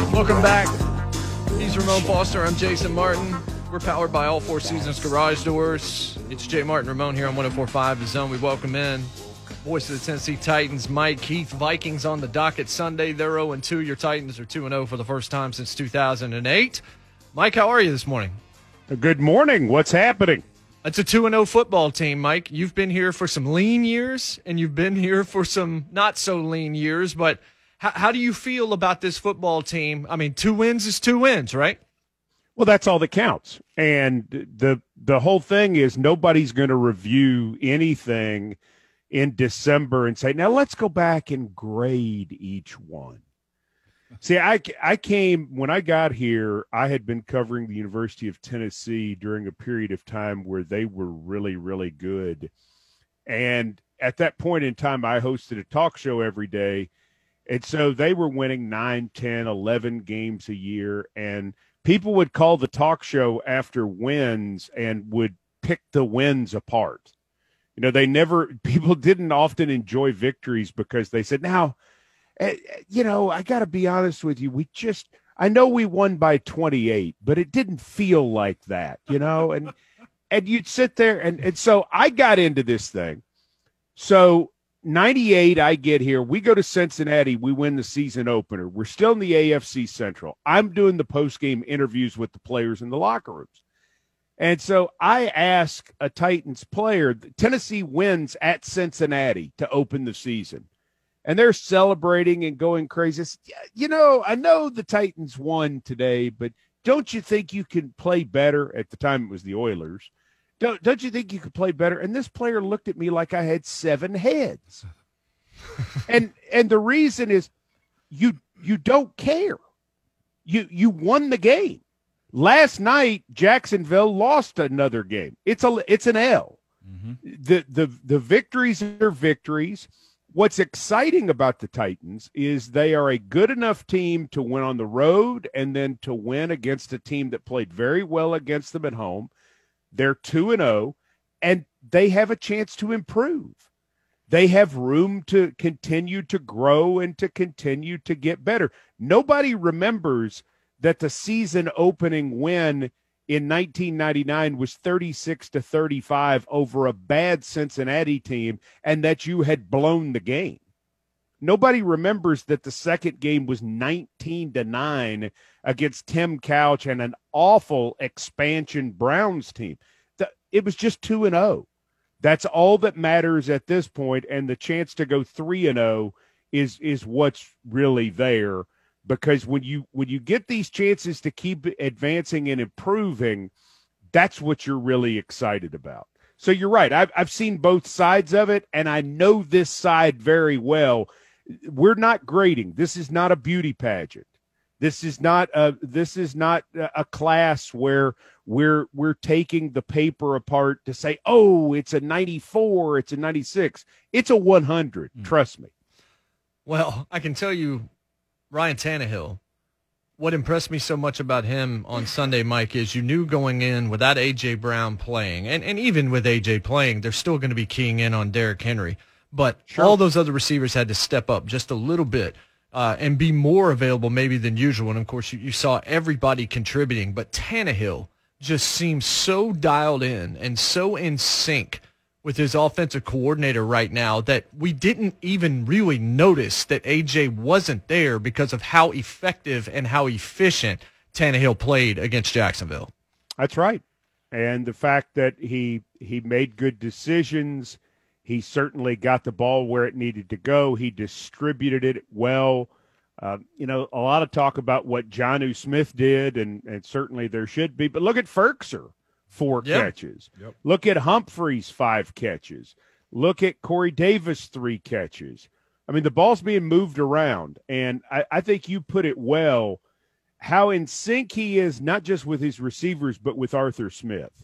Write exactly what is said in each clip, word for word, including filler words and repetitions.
Welcome back. He's Ramon Foster. I'm Jason Martin. We're powered by All Four Seasons Garage Doors. It's Jay Martin Ramon here on one oh four point five The Zone. We welcome in voice of the Tennessee Titans, Mike Heath. Vikings on the docket Sunday. They're oh and two. Your Titans are two and oh for the first time since two thousand eight. Mike, how are you this morning? Good morning. What's happening? It's a two and oh football team, Mike. You've been here for some lean years, and you've been here for some not-so-lean years, but how, how do you feel about this football team? I mean, two wins is two wins, right? Well, that's all that counts. And the the whole thing is nobody's going to review anything in December and say, now let's go back and grade each one. See, I, I came, when I got here, I had been covering the University of Tennessee during a period of time where they were really, really good. And at that point in time, I hosted a talk show every day. And so they were winning nine, ten, eleven games a year. And people would call the talk show after wins and would pick the wins apart. You know, they never, people didn't often enjoy victories because they said, now, you know, I got to be honest with you. We just, I know we won by twenty-eight, but it didn't feel like that, you know, and, and you'd sit there. And, and so I got into this thing. So ninety-eight, I get here. We go to Cincinnati. We win the season opener. We're still in the A F C Central. I'm doing the post-game interviews with the players in the locker rooms. And so I ask a Titans player, Tennessee wins at Cincinnati to open the season. And they're celebrating and going crazy. You know, I know the Titans won today, but don't you think you can play better? At the time, it was the Oilers. Don't, don't you think you could play better? And this player looked at me like I had seven heads. and and the reason is you you don't care. You you won the game. Last night, Jacksonville lost another game. It's a it's an L. Mm-hmm. The the the victories are victories. What's exciting about the Titans is they are a good enough team to win on the road and then to win against a team that played very well against them at home. They're two and oh, and they have a chance to improve. They have room to continue to grow and to continue to get better. Nobody remembers that the season opening win in nineteen ninety-nine was thirty-six to thirty-five over a bad Cincinnati team and that you had blown the game. Nobody remembers that the second game was nineteen to nine against Tim Couch and an awful expansion Browns team. It was just two and oh. That's all that matters at this point, and the chance to go three and oh is is what's really there. Because when you when you get these chances to keep advancing and improving, that's what you're really excited about. So you're right. I've I've seen both sides of it, and I know this side very well. We're not grading. This is not a beauty pageant. This is not a this is not a class where we're we're taking the paper apart to say, oh, it's a ninety-four, it's a ninety-six, it's a one hundred. Mm. Trust me. Well, I can tell you. Ryan Tannehill, what impressed me so much about him on Sunday, Mike, is you knew going in without A J. Brown playing, and, and even with A J playing, they're still going to be keying in on Derrick Henry. But sure. All those other receivers had to step up just a little bit uh, and be more available maybe than usual. And, of course, you, you saw everybody contributing. But Tannehill just seems so dialed in and so in sync with his offensive coordinator right now that we didn't even really notice that A J wasn't there because of how effective and how efficient Tannehill played against Jacksonville. That's right. And the fact that he he made good decisions, he certainly got the ball where it needed to go. He distributed it well. Uh, you know, a lot of talk about what Jonnu Smith did, and, and certainly there should be. But look at Ferkser. Four yep. catches. Yep. Look at Humphreys, five catches. Look at Corey Davis, three catches. I mean, the ball's being moved around, and I, I think you put it well, how in sync he is, not just with his receivers, but with Arthur Smith.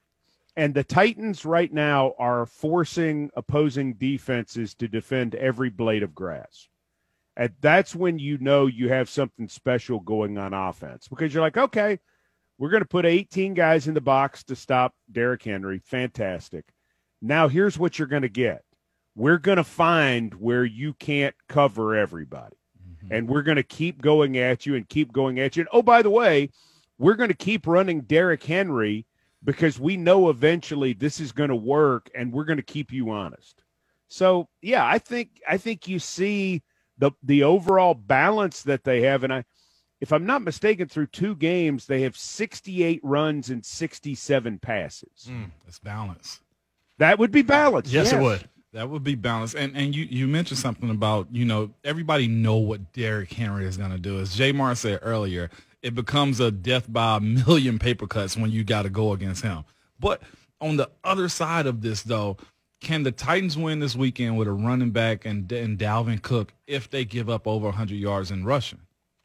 And the Titans right now are forcing opposing defenses to defend every blade of grass. And that's when you know you have something special going on offense, because you're like, okay, we're going to put eighteen guys in the box to stop Derrick Henry. Fantastic. Now here's what you're going to get. We're going to find where you can't cover everybody. and we're going to keep going at you and keep going at you. And, oh, by the way, we're going to keep running Derrick Henry because we know eventually this is going to work, and we're going to keep you honest. So, yeah, I think I think you see the the overall balance that they have. And I, if I'm not mistaken, through two games, they have sixty-eight runs and sixty-seven passes. Mm, that's balance. That would be balance. Yes, yes, it would. That would be balanced. And and you, you mentioned something about, you know, everybody know what Derrick Henry is going to do. As J Mar said earlier, it becomes a death by a million paper cuts when you got to go against him. But on the other side of this, though, can the Titans win this weekend with a running back and, and Dalvin Cook if they give up over one hundred yards in rushing?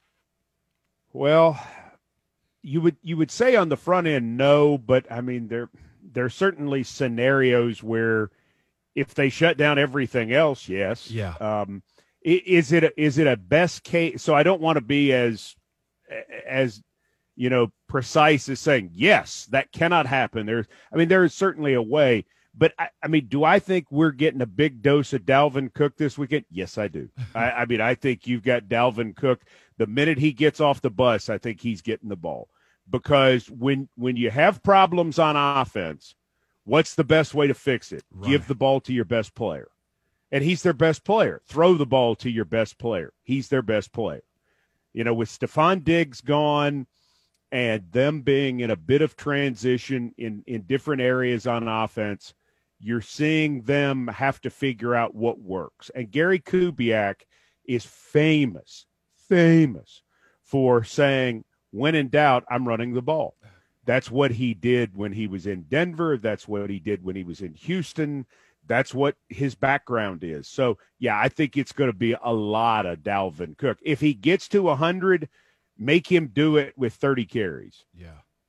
Well, you would you would say on the front end no, but I mean there there are certainly scenarios where if they shut down everything else, yes. Yeah. Um, is it a, is it a best case? So I don't want to be as as you know precise as saying yes, that cannot happen. There's I mean there is certainly a way. But, I, I mean, do I think we're getting a big dose of Dalvin Cook this weekend? Yes, I do. I, I mean, I think you've got Dalvin Cook. The minute he gets off the bus, I think he's getting the ball. Because when when you have problems on offense, what's the best way to fix it? Right. Give the ball to your best player. And he's their best player. Throw the ball to your best player. He's their best player. You know, with Stephon Diggs gone and them being in a bit of transition in, in different areas on offense, you're seeing them have to figure out what works. And Gary Kubiak is famous, famous for saying, when in doubt, I'm running the ball. That's what he did when he was in Denver. That's what he did when he was in Houston. That's what his background is. So, yeah, I think it's going to be a lot of Dalvin Cook. If he gets to one hundred, make him do it with thirty carries. Yeah.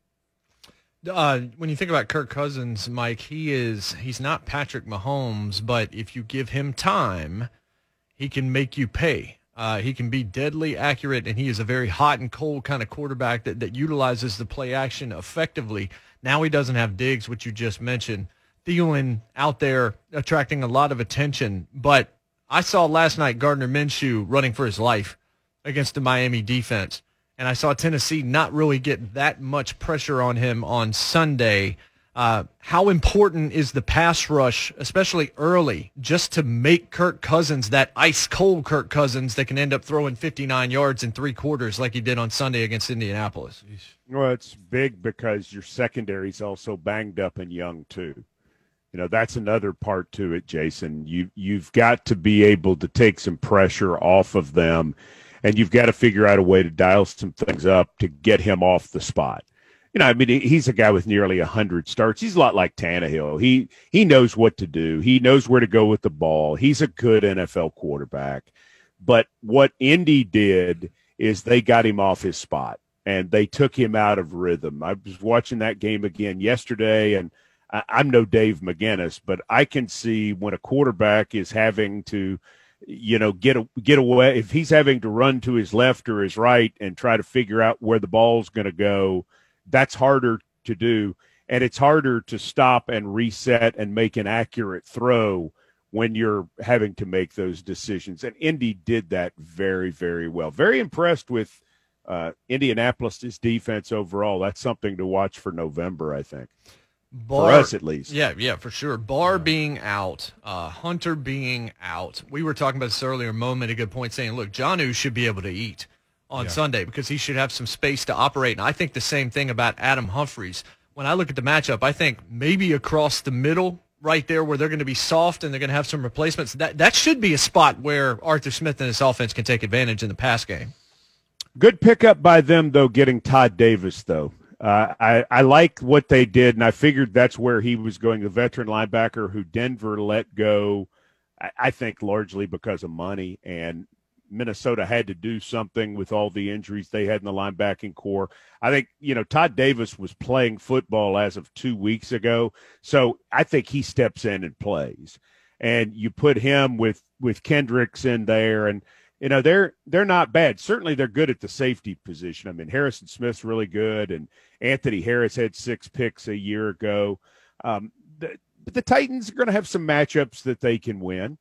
Uh, when you think about Kirk Cousins, Mike, he is he's not Patrick Mahomes, but if you give him time, he can make you pay. Uh, he can be deadly accurate, and he is a very hot and cold kind of quarterback that, that utilizes the play action effectively. Now he doesn't have Diggs, which you just mentioned. Thielen out there attracting a lot of attention, but I saw last night Gardner Minshew running for his life against the Miami defense. And I saw Tennessee not really get that much pressure on him on Sunday. Uh, how important is the pass rush, especially early, just to make Kirk Cousins that ice-cold Kirk Cousins that can end up throwing fifty-nine yards in three quarters like he did on Sunday against Indianapolis? Well, it's big because your secondary's also banged up and young, too. You know, that's another part to it, Jason. You, you've got to be able to take some pressure off of them. And you've got to figure out a way to dial some things up to get him off the spot. You know, I mean, he's a guy with nearly one hundred starts. He's a lot like Tannehill. He he knows what to do. He knows where to go with the ball. He's a good N F L quarterback. But what Indy did is they got him off his spot, and they took him out of rhythm. I was watching that game again yesterday, and I, I'm no Dave McGinnis, but I can see when a quarterback is having to – you know, get a, get away. If he's having to run to his left or his right and try to figure out where the ball's going to go, that's harder to do. And it's harder to stop and reset and make an accurate throw when you're having to make those decisions. And Indy did that very, very well. Very impressed with uh, Indianapolis' defense overall. That's something to watch for November, I think. Bar, for us, at least. Yeah, yeah, for sure. Barr being out, uh, Hunter being out. We were talking about this earlier, Mo made a good point saying, look, Jonnu should be able to eat on yeah. Sunday because he should have some space to operate. And I think the same thing about Adam Humphries. When I look at the matchup, I think maybe across the middle right there where they're going to be soft and they're going to have some replacements, that, that should be a spot where Arthur Smith and his offense can take advantage in the pass game. Good pickup by them, though, getting Todd Davis, though. Uh, I, I like what they did, and I figured that's where he was going, the veteran linebacker who Denver let go, I, I think largely because of money, and Minnesota had to do something with all the injuries they had in the linebacking core. I think, you know, Todd Davis was playing football as of two weeks ago, so I think he steps in and plays. And you put him with, with Kendricks in there, and you know, they're they're not bad. Certainly they're good at the safety position. I mean, Harrison Smith's really good, and Anthony Harris had six picks a year ago. Um, the, but the Titans are going to have some matchups that they can win.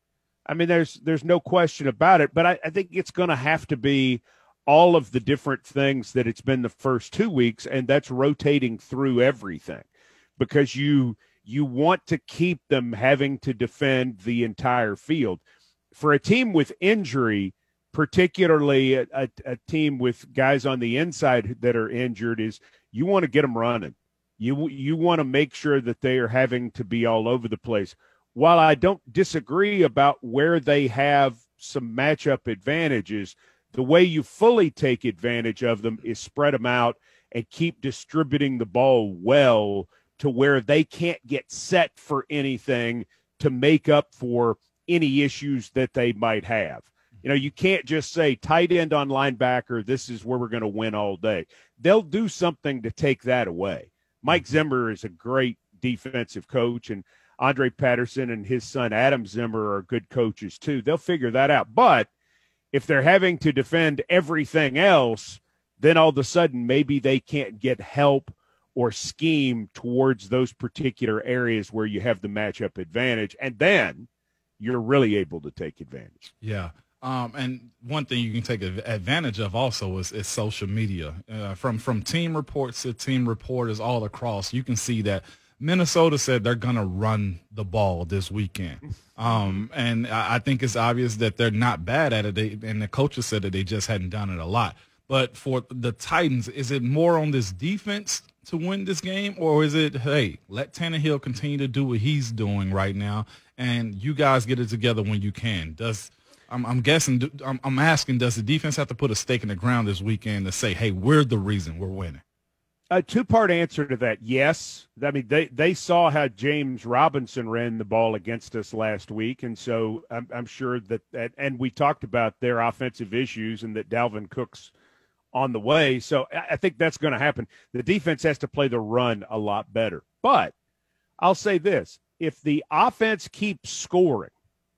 I mean, there's there's no question about it, but I, I think it's going to have to be all of the different things that it's been the first two weeks, and that's rotating through everything because you you want to keep them having to defend the entire field. For a team with injury, particularly a, a, a team with guys on the inside that are injured, is you want to get them running. You you want to make sure that they are having to be all over the place. While I don't disagree about where they have some matchup advantages, the way you fully take advantage of them is spread them out and keep distributing the ball well to where they can't get set for anything to make up for any issues that they might have. You know, you can't just say tight end on linebacker, this is where we're going to win all day. They'll do something to take that away. Mike Zimmer is a great defensive coach, and Andre Patterson and his son Adam Zimmer are good coaches too. They'll figure that out. But if they're having to defend everything else, then all of a sudden maybe they can't get help or scheme towards those particular areas where you have the matchup advantage. And then you're really able to take advantage. Yeah. Um, and one thing you can take advantage of also is, is social media. Uh, from from team reports to team reporters all across, you can see that Minnesota said they're going to run the ball this weekend. Um, and I, I think it's obvious that they're not bad at it. They, and the coaches said that they just hadn't done it a lot. But for the Titans, is it more on this defense to win this game, or is it, hey, let Tannehill continue to do what he's doing right now, and you guys get it together when you can? Does I'm, I'm guessing, I'm, I'm asking, does the defense have to put a stake in the ground this weekend to say, hey, we're the reason we're winning? A two-part answer to that, yes. I mean, they, they saw how James Robinson ran the ball against us last week, and so I'm, I'm sure that, that – and we talked about their offensive issues and that Dalvin Cook's on the way. So I think that's going to happen. The defense has to play the run a lot better. But I'll say this. If the offense keeps scoring,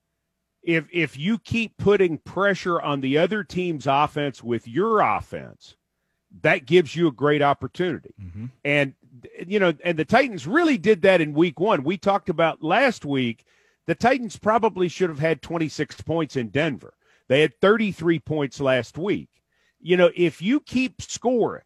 if if you keep putting pressure on the other team's offense with your offense, that gives you a great opportunity. Mm-hmm. And, you know, and the Titans really did that in week one. We talked about last week, the Titans probably should have had twenty-six points in Denver. They had thirty-three points last week. You know, if you keep scoring,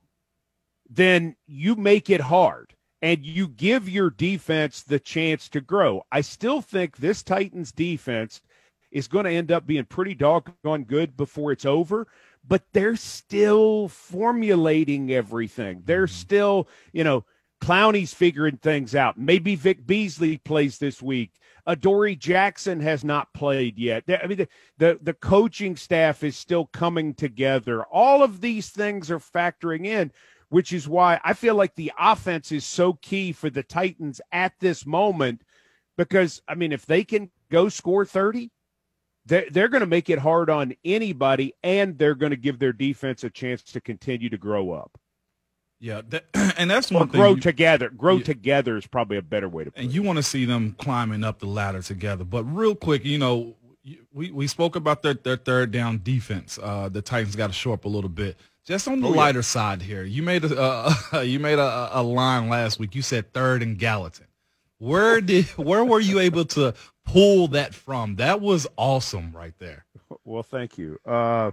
then you make it hard and you give your defense the chance to grow. I still think this Titans defense is going to end up being pretty doggone good before it's over, but they're still formulating everything. They're still, you know, Clowney's figuring things out. Maybe Vic Beasley plays this week. Adoree Jackson has not played yet. I mean, the, the, the coaching staff is still coming together. All of these things are factoring in, which is why I feel like the offense is so key for the Titans at this moment because, I mean, if they can go score thirty, they're, they're going to make it hard on anybody, and they're going to give their defense a chance to continue to grow up. Yeah, that, and that's or one thing. Grow you, together. Grow yeah. together is probably a better way to put it. And you want to see them climbing up the ladder together. But real quick, you know, we, we spoke about their, their third down defense. Uh, the Titans got to show up a little bit. Just on the oh, lighter yeah. side here, you made a uh, you made a, a line last week. You said third and Gallatin. Where did where were you able to pull that from? That was awesome right there. Well, thank you. Uh,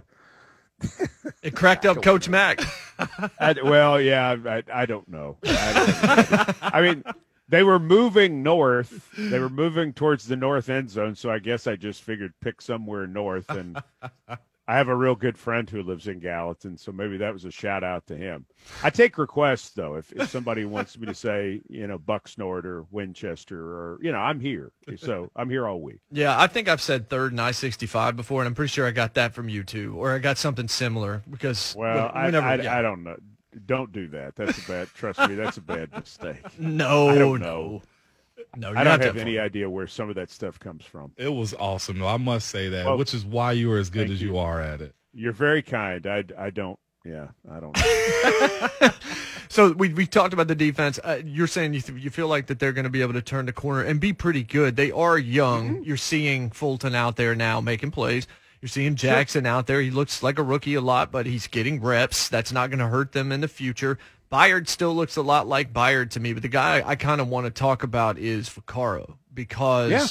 it cracked up Coach Mack. I, well, yeah, I, I don't know. I, don't know. I mean, they were moving north. They were moving towards the north end zone, so I guess I just figured pick somewhere north. And I have a real good friend who lives in Gallatin, so maybe that was a shout-out to him. I take requests, though. If, if somebody wants me to say, you know, Bucksnort or Winchester or, you know, I'm here. So I'm here all week. Yeah, I think I've said third and I sixty-five before, and I'm pretty sure I got that from you, too, or I got something similar because Well, we, we never, I, I, yeah. I don't know. Don't do that. That's a bad, trust me, that's a bad mistake. No, I don't no. know. No, I don't have any idea where some of that stuff comes from. It was awesome, though. I must say that, Well, which is why you were as good as you. you. are at it. You're very kind. I, I don't, yeah, I don't know. So we we talked about the defense. Uh, you're saying you th- you feel like that they're going to be able to turn the corner and be pretty good. They are young. Mm-hmm. You're seeing Fulton out there now making plays. You're seeing Jackson out there. He looks like a rookie a lot, but he's getting reps. That's not going to hurt them in the future. Byard still looks a lot like Byard to me, but the guy I kind of want to talk about is Vaccaro because yeah.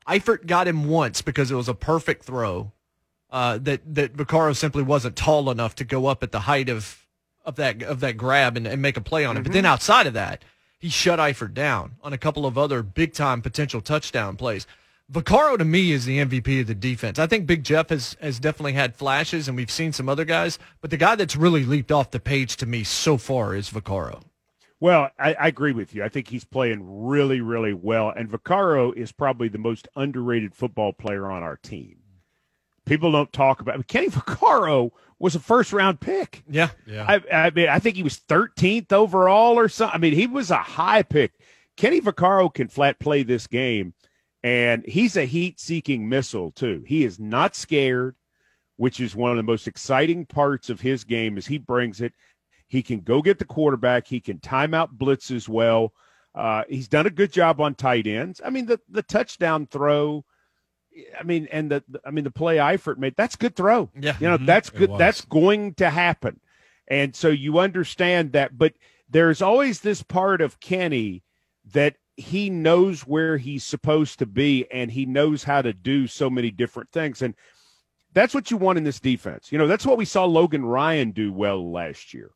Eifert got him once because it was a perfect throw uh, that that Vaccaro simply wasn't tall enough to go up at the height of of that of that grab and, and make a play on it. Mm-hmm. But then outside of that, he shut Eifert down on a couple of other big-time potential touchdown plays. Vaccaro, to me, is the M V P of the defense. I think Big Jeff has, has definitely had flashes, and we've seen some other guys, but the guy that's really leaped off the page to me so far is Vaccaro. Well, I, I agree with you. I think he's playing really, really well, and Vaccaro is probably the most underrated football player on our team. People don't talk about it. Kenny Vaccaro was a first-round pick. Yeah. yeah. I, I mean, I think he was thirteenth overall or something. I mean, he was a high pick. Kenny Vaccaro can flat play this game, and he's a heat-seeking missile, too. He is not scared, which is one of the most exciting parts of his game is he brings it. He can go get the quarterback. He can time out blitzes well. Uh, he's done a good job on tight ends. I mean, the, the touchdown throw, I mean, and the, I mean, the play Eifert made, that's good throw. Yeah. You know, mm-hmm. that's good. That's going to happen. And so you understand that, but there's always this part of Kenny that he knows where he's supposed to be and he knows how to do so many different things. And that's what you want in this defense. You know, that's what we saw Logan Ryan do well last year.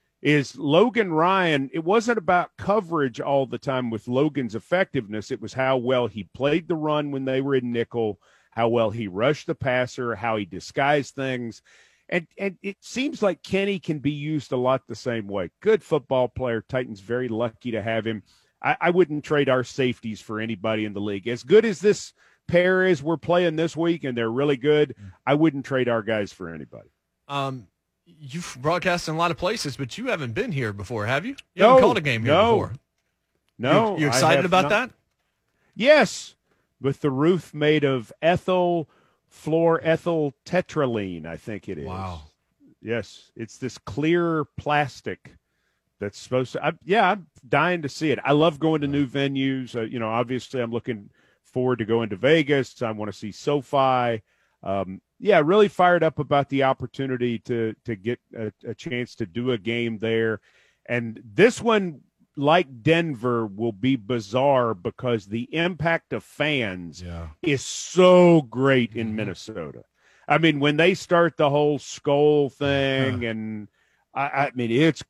Is Logan Ryan, it wasn't about coverage all the time with Logan's effectiveness. It was how well he played the run when they were in nickel, how well he rushed the passer, how he disguised things. And and it seems like Kenny can be used a lot the same way. Good football player. Titans very lucky to have him. I, I wouldn't trade our safeties for anybody in the league. As good as this pair is we're playing this week, and they're really good, I wouldn't trade our guys for anybody. Um. You've broadcast in a lot of places, but you haven't been here before, have you? You no, haven't called a game here no, before. No. You, you excited about not. that? Yes. With the roof made of ethyl fluoroethyl tetraline, I think it is. Wow. Yes. It's this clear plastic that's supposed to I, – yeah, I'm dying to see it. I love going to new venues. Uh, you know, obviously I'm looking forward to going to Vegas. I want to see SoFi. Um, yeah, really fired up about the opportunity to to get a, a chance to do a game there. And this one, like Denver, will be bizarre because the impact of fans yeah. is so great in Minnesota. I mean, when they start the whole skull thing, and I, I mean, it's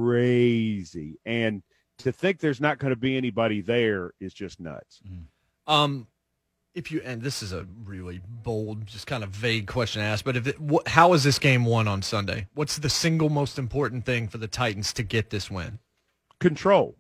crazy. And to think there's not going to be anybody there is just nuts. Um. If you and this is a really bold, just kind of vague question to ask, but if it, wh- how is this game won on Sunday? What's the single most important thing for the Titans to get this win? Control,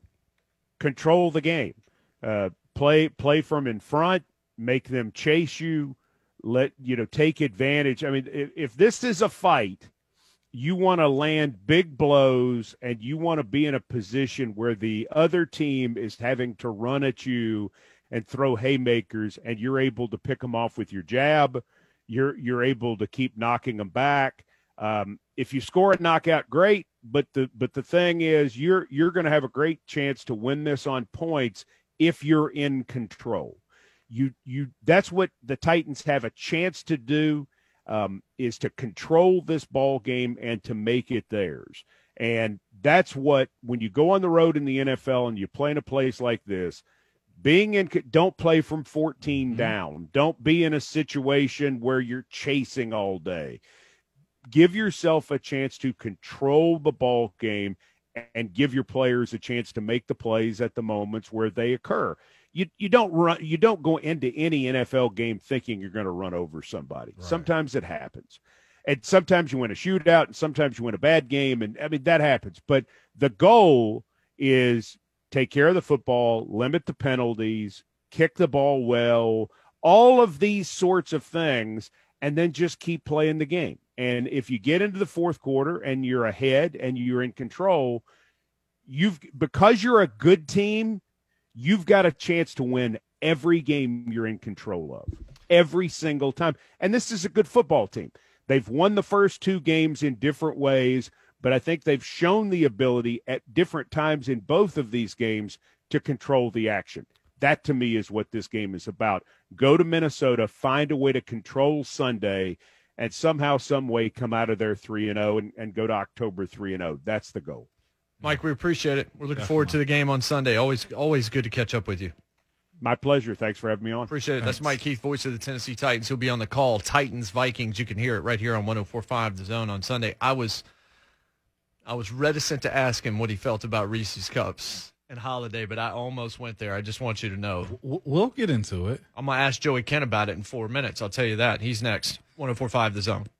control the game, uh, play play from in front, make them chase you, let you know take advantage. I mean, if, if this is a fight, you want to land big blows and you want to be in a position where the other team is having to run at you and throw haymakers, and you're able to pick them off with your jab. You're you're able to keep knocking them back. Um, if you score a knockout, great. But the but the thing is, you're you're going to have a great chance to win this on points if you're in control. You you that's what the Titans have a chance to do, um, is to control this ball game and to make it theirs. And that's what, when you go on the road in the N F L and you play in a place like this, being in, don't play from fourteen down. Don't be in a situation where you're chasing all day. Give yourself a chance to control the ball game and give your players a chance to make the plays at the moments where they occur. You you don't run. You don't go into any N F L game thinking you're going to run over somebody. Right. Sometimes it happens, and sometimes you win a shootout, and sometimes you win a bad game, and I mean that happens. But the goal is take care of the football, limit the penalties, kick the ball well, all of these sorts of things, and then just keep playing the game. And if you get into the fourth quarter and you're ahead and you're in control, you've because you're a good team, you've got a chance to win every game you're in control of, every single time. And this is a good football team. They've won the first two games in different ways, but I think they've shown the ability at different times in both of these games to control the action. That, to me, is what this game is about. Go to Minnesota, find a way to control Sunday, and somehow, some way come out of there three and oh and, and go to October three and oh. That's the goal. Mike, we appreciate it. We're looking Definitely. forward to the game on Sunday. Always always good to catch up with you. My pleasure. Thanks for having me on. Appreciate it. Thanks. That's Mike Keith, voice of the Tennessee Titans. He'll be on the call. Titans, Vikings. You can hear it right here on one oh four point five The Zone on Sunday. I was I was reticent to ask him what he felt about Reese's Cups and Holiday, but I almost went there. I just want you to know. We'll get into it. I'm going to ask Joey Kent about it in four minutes. I'll tell you that. He's next. one oh four point five The Zone.